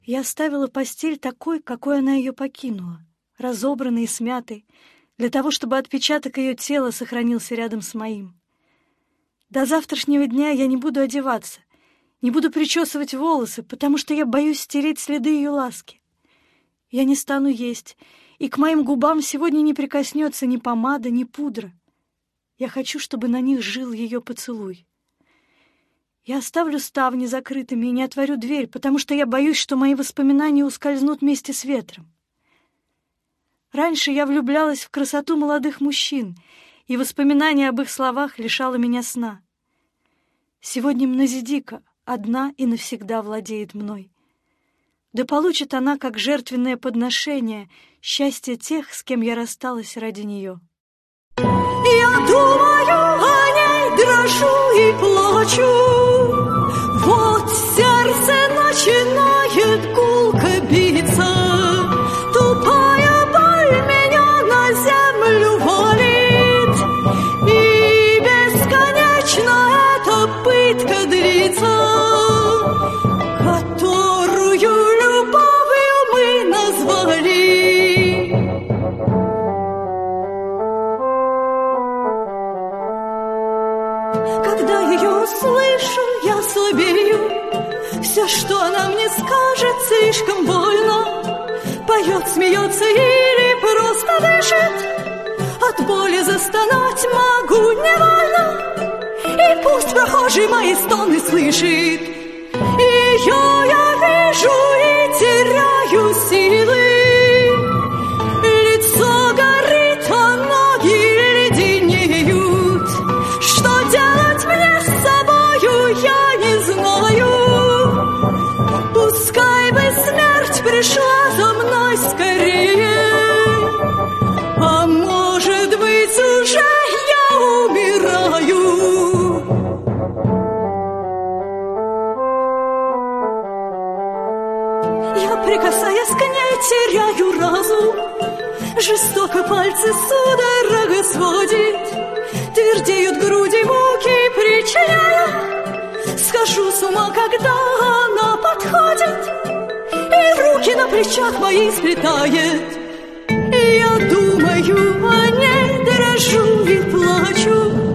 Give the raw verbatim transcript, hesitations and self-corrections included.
Я оставила постель такой, какой она ее покинула, разобранной и смятой, для того, чтобы отпечаток ее тела сохранился рядом с моим. До завтрашнего дня я не буду одеваться, не буду причесывать волосы, потому что я боюсь стереть следы ее ласки. Я не стану есть, и к моим губам сегодня не прикоснется ни помада, ни пудра. Я хочу, чтобы на них жил ее поцелуй. Я оставлю ставни закрытыми и не отворю дверь, потому что я боюсь, что мои воспоминания ускользнут вместе с ветром. Раньше я влюблялась в красоту молодых мужчин, и воспоминание об их словах лишало меня сна. Сегодня Мназидика одна и навсегда владеет мной. Да получит она, как жертвенное подношение, счастье тех, с кем я рассталась ради нее. Я думаю о ней, дрожу и плачу. Вот сердце начинает гулко биться. Тупая боль меня на землю валит, и бесконечно эта пытка длится, которую любовью мы назвали. Когда ее слышу, я слабею. Все, что она мне скажет, слишком больно. Поет, смеется или просто дышит. От боли застонать могу невольно. И пусть прохожий мои стоны слышит. Ее я вижу и теряю силы. Лицо горит, а ноги леденеют. Что делать мне с собою, я не знаю. Пускай бы смерть пришла за мной скорее, а может быть, уже я умираю. Я, прикасаясь к ней, теряю разум. Жестоко пальцы судорога сводит, твердеют груди, муки причиняя. Схожу с ума, когда она подходит и руки на плечах мои сплетает. Я думаю о ней, дрожу и плачу.